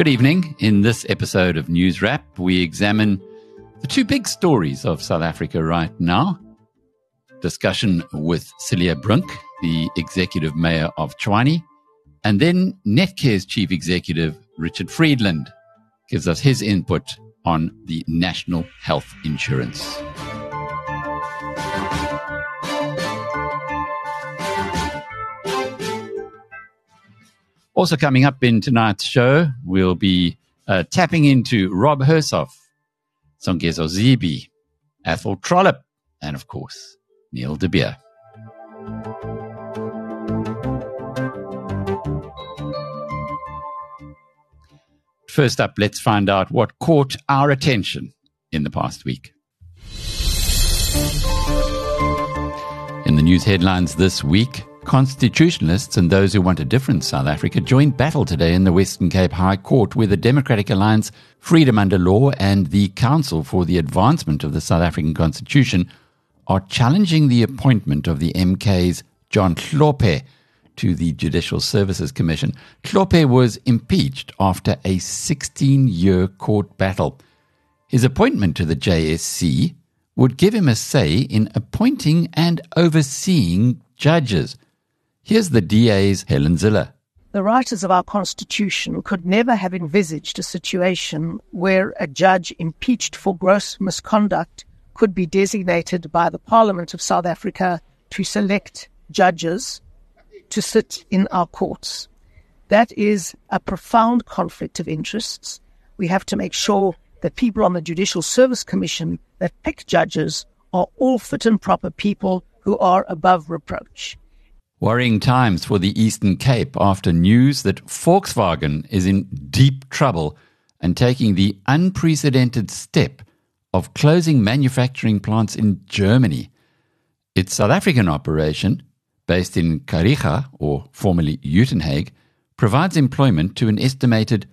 Good evening. In this episode of News Wrap, we examine the two big stories of South Africa right now. Discussion with Cilliers Brink, the executive mayor of Tshwane, and then Netcare's chief executive, Richard Friedland, gives us his input on the national health insurance. Also coming up in tonight's show, we'll be tapping into Rob Hersoff, Songezo Zibi, Athol Trollip, and of course, Neil de Beer. First up, let's find out what caught our attention in the past week. In the news headlines this week, constitutionalists and those who want a different South Africa joined battle today in the Western Cape High Court, where the Democratic Alliance, Freedom Under Law, and the Council for the Advancement of the South African Constitution are challenging the appointment of the MK's John Hlophe to the Judicial Services Commission. Hlophe was impeached after a 16-year court battle. His appointment to the JSC would give him a say in appointing and overseeing judges. Here's the DA's Helen Ziller. The writers of our Constitution could never have envisaged a situation where a judge impeached for gross misconduct could be designated by the Parliament of South Africa to select judges to sit in our courts. That is a profound conflict of interests. We have to make sure that people on the Judicial Service Commission that pick judges are all fit and proper people who are above reproach. Worrying times for the Eastern Cape after news that Volkswagen is in deep trouble and taking the unprecedented step of closing manufacturing plants in Germany. Its South African operation, based in Kariga, or formerly Uitenhage, provides employment to an estimated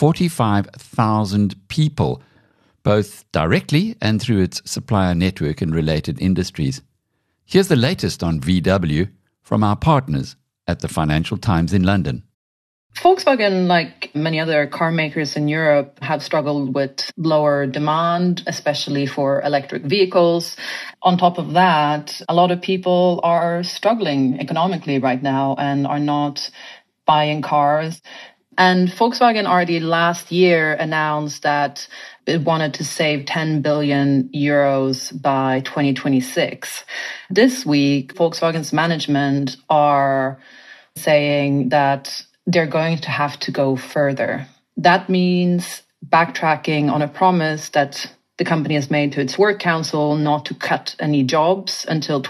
45,000 people, both directly and through its supplier network and related industries. Here's the latest on VW from our partners at the Financial Times in London. Volkswagen, like many other car makers in Europe, have struggled with lower demand, especially for electric vehicles. On top of that, a lot of people are struggling economically right now and are not buying cars. And Volkswagen already last year announced that it wanted to save 10 billion euros by 2026. This week, Volkswagen's management are saying that they're going to have to go further. That means backtracking on a promise that the company has made to its work council not to cut any jobs until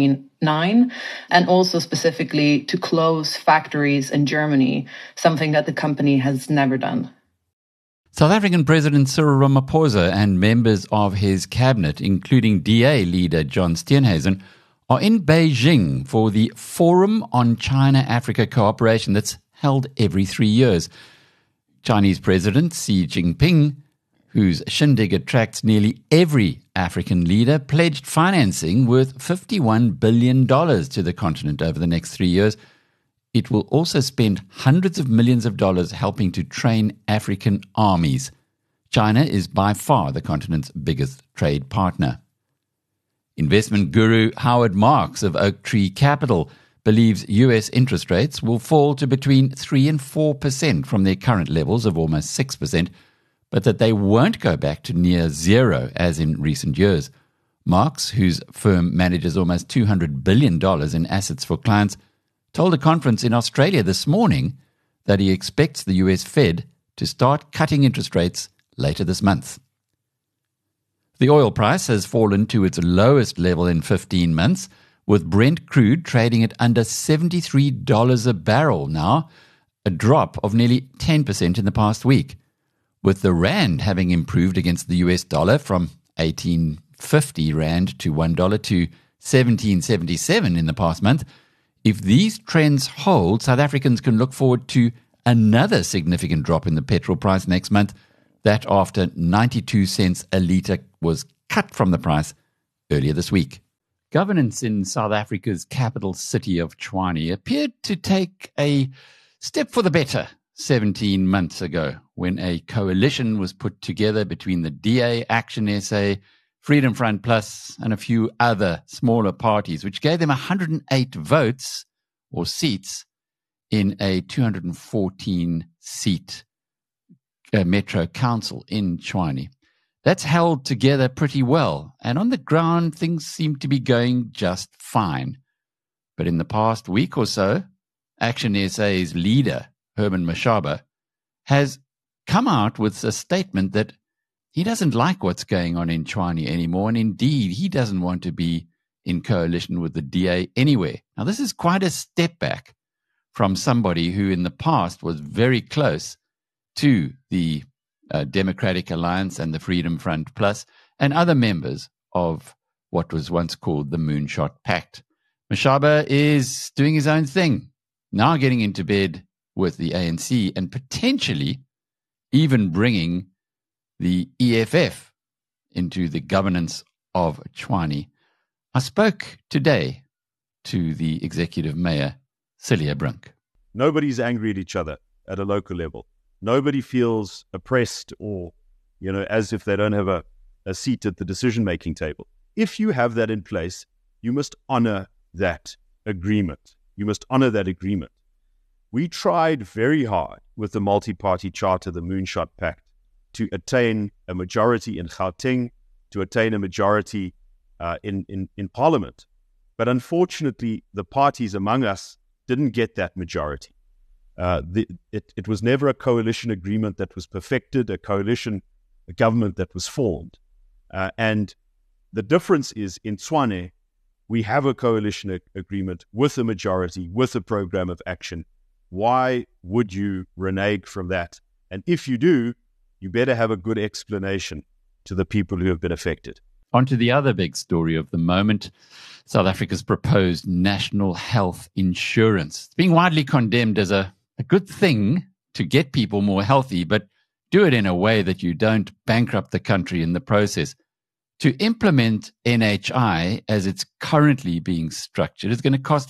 2029, and also specifically to close factories in Germany, something that the company has never done. South African President Cyril Ramaphosa and members of his cabinet, including DA leader John Steenhuisen, are in Beijing for the Forum on China-Africa Cooperation that's held every 3 years. Chinese President Xi Jinping, whose shindig attracts nearly every African leader, pledged financing worth $51 billion to the continent over the next 3 years. It will also spend hundreds of millions of dollars helping to train African armies. China is by far the continent's biggest trade partner. Investment guru Howard Marks of Oak Tree Capital believes U.S. interest rates will fall to between 3% and 4% from their current levels of almost 6%, but that they won't go back to near zero as in recent years. Marks, whose firm manages almost $200 billion in assets for clients, told a conference in Australia this morning that he expects the US Fed to start cutting interest rates later this month. The oil price has fallen to its lowest level in 15 months, with Brent crude trading at under $73 a barrel now, a drop of nearly 10% in the past week. With the rand having improved against the US dollar from 1850 rand to $1 to 1777 in the past month, if these trends hold, South Africans can look forward to another significant drop in the petrol price next month, that after 92 cents a litre was cut from the price earlier this week. Governance in South Africa's capital city of Tshwane appeared to take a step for the better 17 months ago when a coalition was put together between the DA, Action SA, Freedom Front Plus, and a few other smaller parties, which gave them 108 votes or seats in a 214-seat Metro Council in Tshwane. That's held together pretty well, and on the ground, things seem to be going just fine. But in the past week or so, Action SA's leader, Herman Mashaba, has come out with a statement that he doesn't like what's going on in Tshwane anymore, and indeed, he doesn't want to be in coalition with the DA anywhere. Now, this is quite a step back from somebody who in the past was very close to the Democratic Alliance and the Freedom Front Plus and other members of what was once called the Moonshot Pact. Mashaba is doing his own thing, now getting into bed with the ANC and potentially even bringing the EFF into the governance of Tshwane. I spoke today to the executive mayor, Cilliers Brink. Nobody's angry at each other at a local level. Nobody feels oppressed or, as if they don't have a seat at the decision-making table. If you have that in place, you must honor that agreement. You must honor that agreement. We tried very hard with the multi-party charter, the Moonshot Pact, to attain a majority in Gauteng, to attain a majority in Parliament. But unfortunately, the parties among us didn't get that majority. It was never a coalition agreement that was perfected, a government that was formed. And the difference is in Tshwane, we have a coalition agreement with a majority, with a program of action. Why would you renege from that? And if you do, you better have a good explanation to the people who have been affected. On to the other big story of the moment, South Africa's proposed national health insurance. It's being widely condemned as a good thing to get people more healthy, but do it in a way that you don't bankrupt the country in the process. To implement NHI as it's currently being structured is going to cost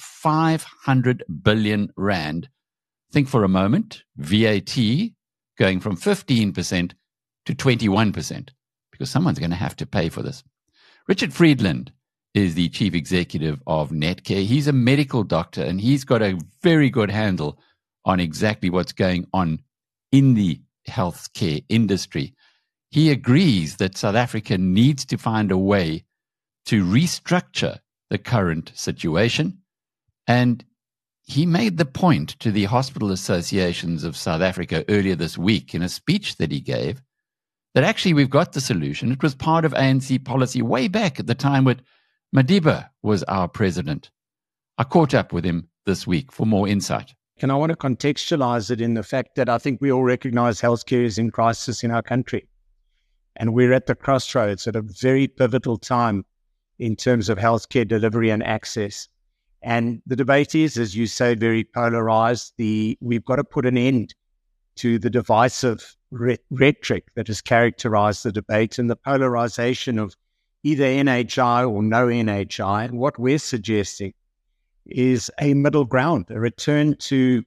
500 billion rand. Think for a moment, VAT going from 15% to 21%, because someone's going to have to pay for this. Richard Friedland is the chief executive of Netcare. He's a medical doctor, and he's got a very good handle on exactly what's going on in the healthcare industry. He agrees that South Africa needs to find a way to restructure the current situation. And he made the point to the hospital associations of South Africa earlier this week in a speech that he gave that actually we've got the solution. It was part of ANC policy way back at the time when Madiba was our president. I caught up with him this week for more insight. And I want to contextualize it in the fact that I think we all recognize healthcare is in crisis in our country. And we're at the crossroads at a very pivotal time in terms of healthcare delivery and access. And the debate is, as you say, very polarized. We've got to put an end to the divisive rhetoric that has characterized the debate and the polarization of either NHI or no NHI. And what we're suggesting is a middle ground, a return to,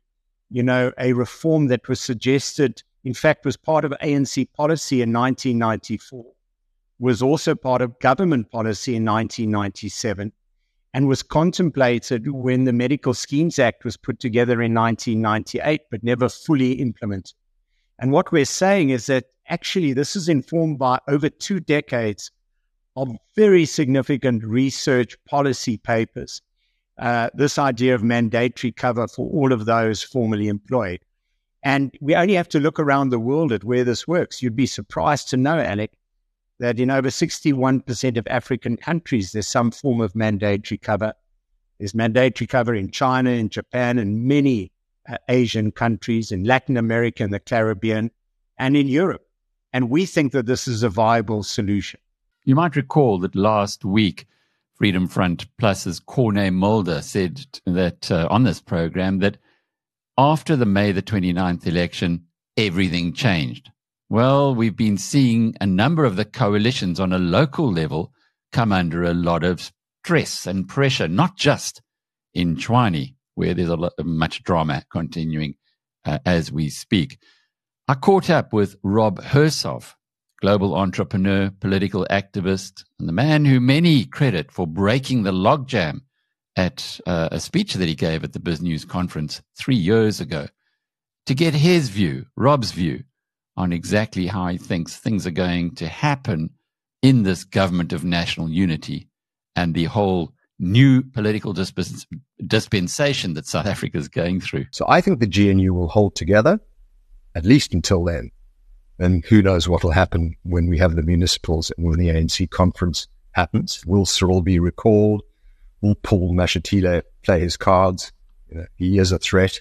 a reform that was suggested, in fact, was part of ANC policy in 1994, was also part of government policy in 1997, and was contemplated when the Medical Schemes Act was put together in 1998, but never fully implemented. And what we're saying is that actually this is informed by over 2 decades of very significant research policy papers. This idea of mandatory cover for all of those formerly employed. And we only have to look around the world at where this works. You'd be surprised to know, Alec, that in over 61% of African countries, there's some form of mandatory cover. There's mandatory cover in China, in Japan, and many Asian countries, in Latin America and the Caribbean, and in Europe. And we think that this is a viable solution. You might recall that last week, Freedom Front Plus's Corné Mulder said that on this program that after the May the 29th election, everything changed. Well, we've been seeing a number of the coalitions on a local level come under a lot of stress and pressure, not just in Tshwane, where there's much drama continuing as we speak. I caught up with Rob Hersov, global entrepreneur, political activist, and the man who many credit for breaking the logjam at a speech that he gave at the BizNews conference 3 years ago, to get his view, Rob's view, on exactly how he thinks things are going to happen in this government of national unity and the whole new political dispensation that South Africa is going through. So I think the GNU will hold together, at least until then. And who knows what will happen when we have the municipals and when the ANC conference happens. Will Cyril be recalled? Will Paul Mashatile play his cards? He is a threat.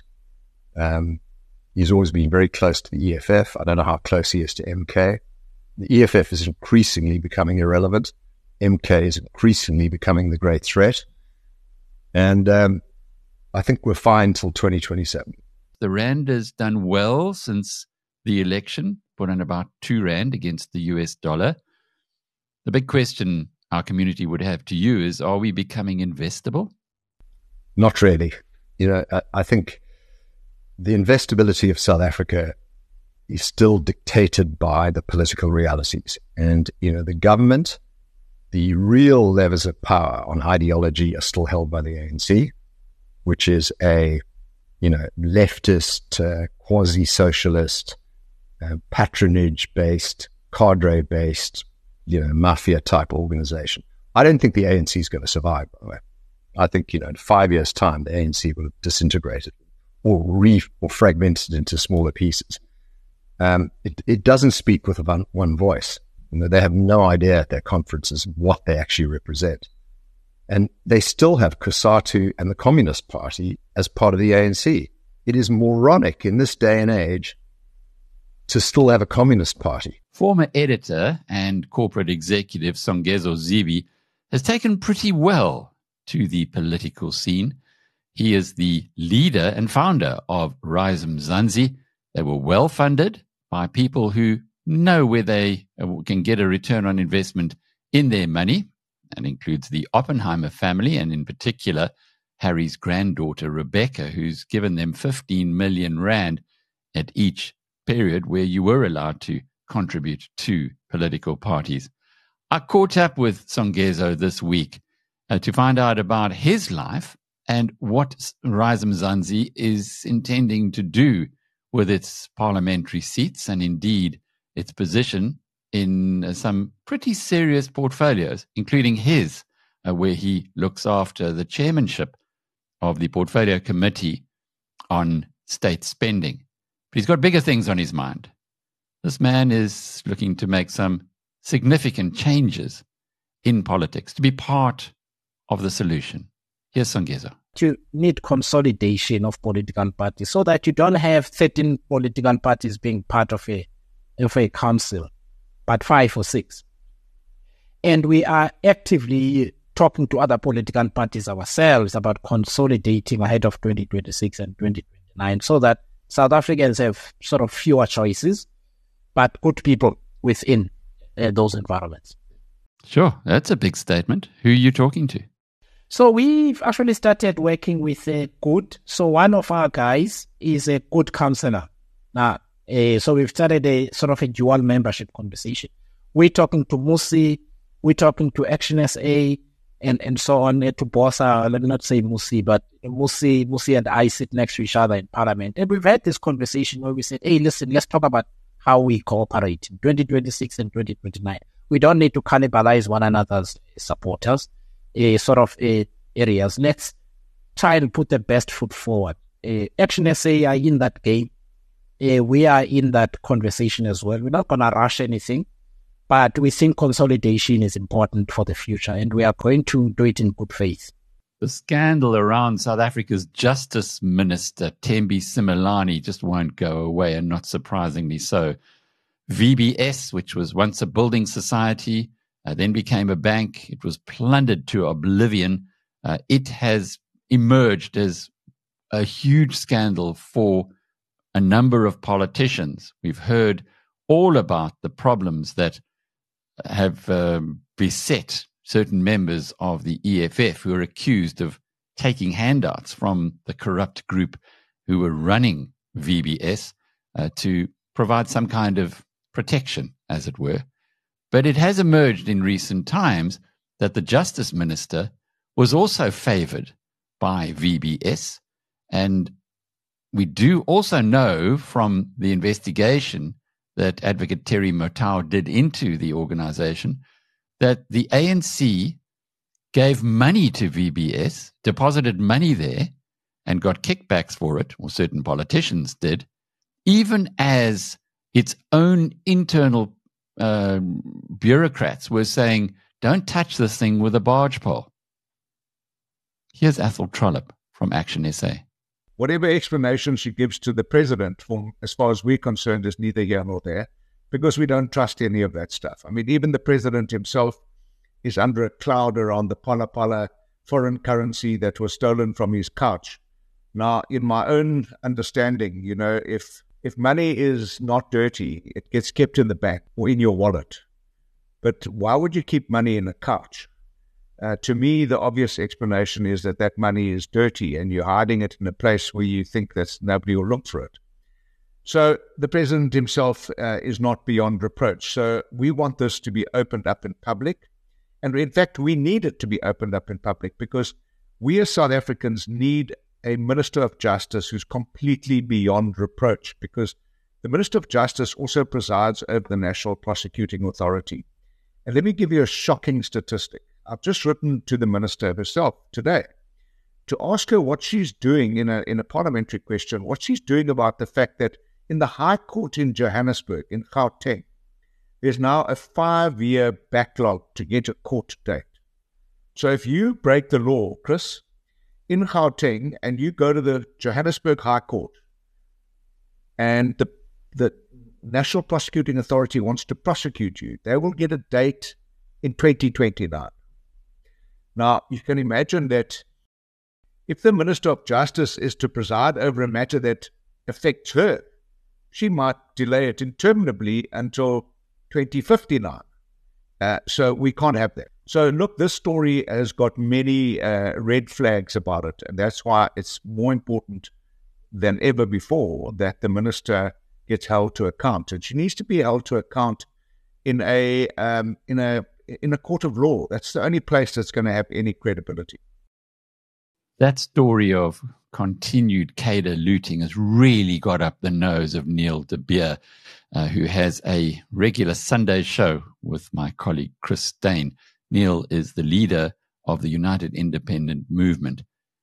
He's always been very close to the EFF. I don't know how close he is to MK. The EFF is increasingly becoming irrelevant. MK is increasingly becoming the great threat. And I think we're fine till 2027. The Rand has done well since the election, put in about 2 Rand against the US dollar. The big question our community would have to you is, are we becoming investable? Not really. I think the investability of South Africa is still dictated by the political realities. And, the government, the real levers of power on ideology are still held by the ANC, which is a, leftist, quasi-socialist, patronage-based, cadre-based, mafia-type organization. I don't think the ANC is going to survive, by the way. I think, in 5 years' time, the ANC will have disintegrated or fragmented into smaller pieces. It doesn't speak with one voice. They have no idea at their conferences what they actually represent. And they still have COSATU and the Communist Party as part of the ANC. It is moronic in this day and age to still have a Communist Party. Former editor and corporate executive Songezo Zibi has taken pretty well to the political scene. He is the leader and founder of Rise Mzansi. They were well funded by people who know where they can get a return on investment in their money. That includes the Oppenheimer family, and in particular, Harry's granddaughter, Rebecca, who's given them 15 million Rand at each period where you were allowed to contribute to political parties. I caught up with Songezo this week to find out about his life and what Rise Mzansi is intending to do with its parliamentary seats and indeed its position in some pretty serious portfolios, including his, where he looks after the chairmanship of the Portfolio Committee on State Spending. But he's got bigger things on his mind. This man is looking to make some significant changes in politics, to be part of the solution. Here's Songezo. You need consolidation of political parties so that you don't have 13 political parties being part of a council, but 5 or 6. And we are actively talking to other political parties ourselves about consolidating ahead of 2026 and 2029 so that South Africans have sort of fewer choices, but good people within those environments. Sure, that's a big statement. Who are you talking to? So we've actually started working with Good. So one of our guys is a Good counselor. Now, so we've started a sort of a dual membership conversation. We're talking to Musi, we're talking to Action SA, and so on, to Bosa. Let me not say Musi, but Musi and I sit next to each other in Parliament. And we've had this conversation where we said, hey, listen, let's talk about how we cooperate in 2026 and 2029. We don't need to cannibalize one another's supporters, areas. Let's try and put the best foot forward. Action SA are in that game. We are in that conversation as well. We're not going to rush anything, but we think consolidation is important for the future, and we are going to do it in good faith. The scandal around South Africa's Justice Minister, Thembi Simelane, just won't go away, and not surprisingly so. VBS, which was once a building society, then became a bank. It was plundered to oblivion. It has emerged as a huge scandal for a number of politicians. We've heard all about the problems that have beset certain members of the EFF who are accused of taking handouts from the corrupt group who were running VBS to provide some kind of protection, as it were. But it has emerged in recent times that the Justice Minister was also favoured by VBS. And we do also know from the investigation that Advocate Terry Motau did into the organisation that the ANC gave money to VBS, deposited money there, and got kickbacks for it, or certain politicians did, even as its own internal bureaucrats were saying, don't touch this thing with a barge pole. Here's Athol Trollip from Action SA. Whatever explanation she gives to the president, as far as we're concerned, is neither here nor there, because we don't trust any of that stuff. I mean, even the president himself is under a cloud around the Pala foreign currency that was stolen from his couch. Now, in my own understanding, if money is not dirty, it gets kept in the bank or in your wallet. But why would you keep money in a couch? To me, the obvious explanation is that money is dirty and you're hiding it in a place where you think that nobody will look for it. So the president himself is not beyond reproach. So we want this to be opened up in public. And in fact, we need it to be opened up in public because we as South Africans need a Minister of Justice who's completely beyond reproach, because the Minister of Justice also presides over the National Prosecuting Authority. And let me give you a shocking statistic. I've just written to the Minister herself today to ask her what she's doing in a parliamentary question, what she's doing about the fact that in the High Court in Johannesburg, in Gauteng, there's now a 5-year backlog to get a court date. So if you break the law, Chris, in Gauteng, and you go to the Johannesburg High Court, and the National Prosecuting Authority wants to prosecute you, they will get a date in 2029. Now, you can imagine that if the Minister of Justice is to preside over a matter that affects her, she might delay it interminably until 2059. So we can't have that. So look, this story has got many red flags about it, and that's why it's more important than ever before that the minister gets held to account, and she needs to be held to account in a court of law. That's the only place that's going to have any credibility. That story of continued cadre looting has really got up the nose of Neil de Beer, who has a regular Sunday show with my colleague Chris Steyn. Neil is the leader of the United Independent Movement.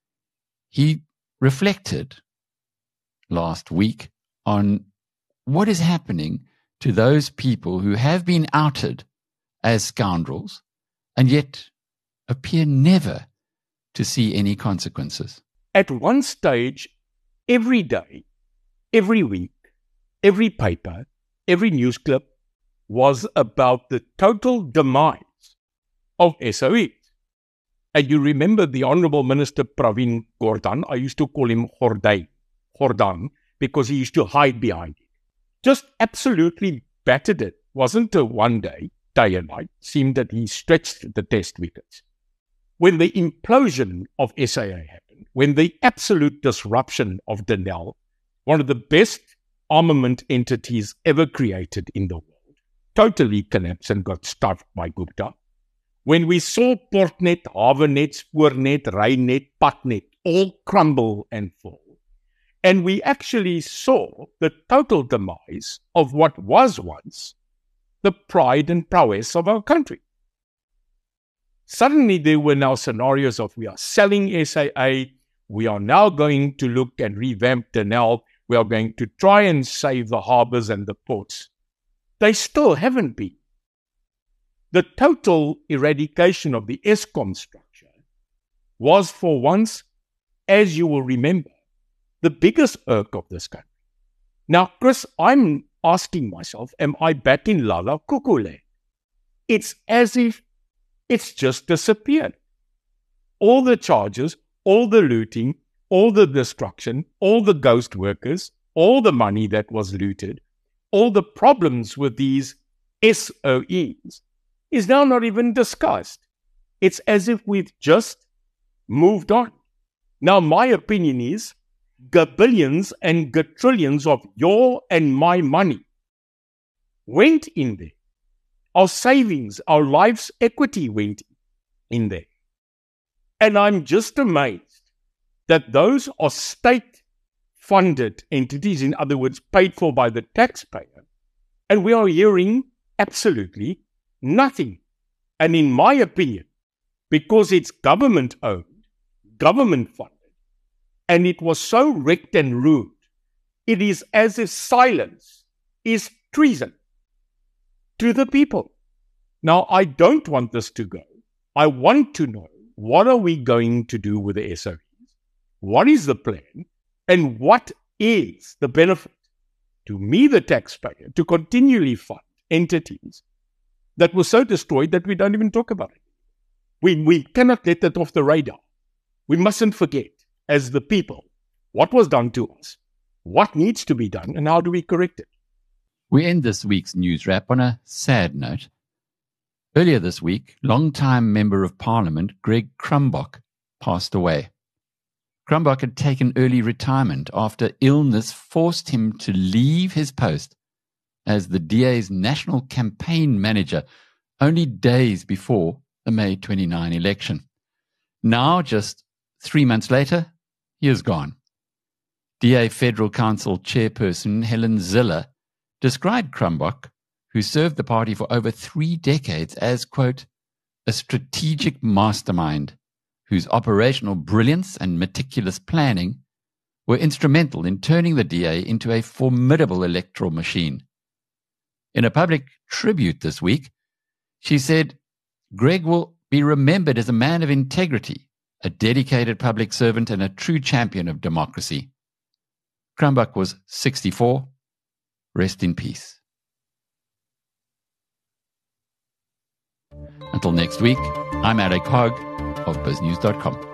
He reflected last week on what is happening to those people who have been outed as scoundrels and yet appear never to see any consequences. At one stage, every day, every week, every paper, every news clip was about the total demise of SOEs. And you remember the Honourable Minister Pravin Gordhan, I used to call him Gordhan, because he used to hide behind it. Just absolutely battered it. Wasn't a one day and night. Seemed that he stretched the test wickets. When the implosion of SAA happened, when the absolute disruption of Denel, one of the best armament entities ever created in the world, totally collapsed and got stuffed by Gupta. When we saw Portnet, Havenet, Spoornet, Reinet, Patnet all crumble and fall, and we actually saw the total demise of what was once the pride and prowess of our country. Suddenly there were now scenarios of we are selling SAA, we are now going to look and revamp Denel, we are going to try and save the harbours and the ports. They still haven't been. The total eradication of the Eskom structure was for once, as you will remember, the biggest irk of this country. Now, Chris, I'm asking myself, am I back in Lala Cuckoo land? It's as if it's just disappeared. All the charges, all the looting, all the destruction, all the ghost workers, all the money that was looted, all the problems with these SOEs is now not even discussed. It's as if we've just moved on. Now, my opinion is gabillions and gatrillions of your and my money went in there. Our savings, our life's equity went in there. And I'm just amazed that those are state-funded entities, in other words, paid for by the taxpayer, and we are hearing absolutely nothing. And in my opinion, because it's government-owned, government-funded, and it was so wrecked and ruined, it is as if silence is treason to the people. Now, I don't want this to go. I want to know, what are we going to do with the SOEs? What is the plan? And what is the benefit to me, the taxpayer, to continually fund entities that were so destroyed that we don't even talk about it? We cannot let that off the radar. We mustn't forget, as the people, what was done to us, what needs to be done, and how do we correct it? We end this week's news wrap on a sad note. Earlier this week, long-time Member of Parliament Greg Crumbach passed away. Crumbach had taken early retirement after illness forced him to leave his post as the DA's national campaign manager only days before the May 29 election. Now, just 3 months later, he is gone. DA Federal Council chairperson Helen Ziller described Crumbach, who served the party for over 3 decades, as, quote, a strategic mastermind whose operational brilliance and meticulous planning were instrumental in turning the DA into a formidable electoral machine. In a public tribute this week, she said, Greg will be remembered as a man of integrity, a dedicated public servant, and a true champion of democracy. Crumbach was 64. Rest in peace. Until next week, I'm Alec Hogg of BizNews.com.